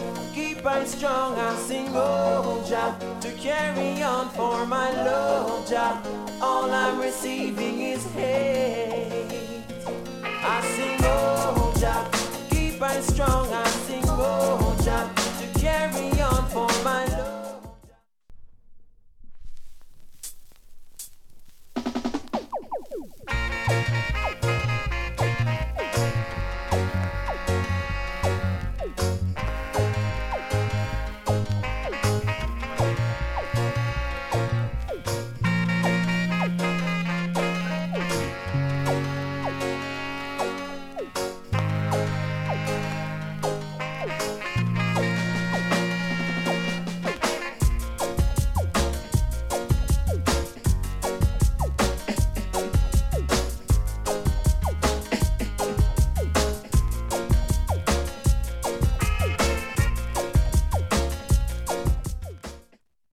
keep on strong. I sing, oh Jah, to carry on for my Lord Jah. All I'm receiving is hate. I sing, oh Jah, keep on strong. I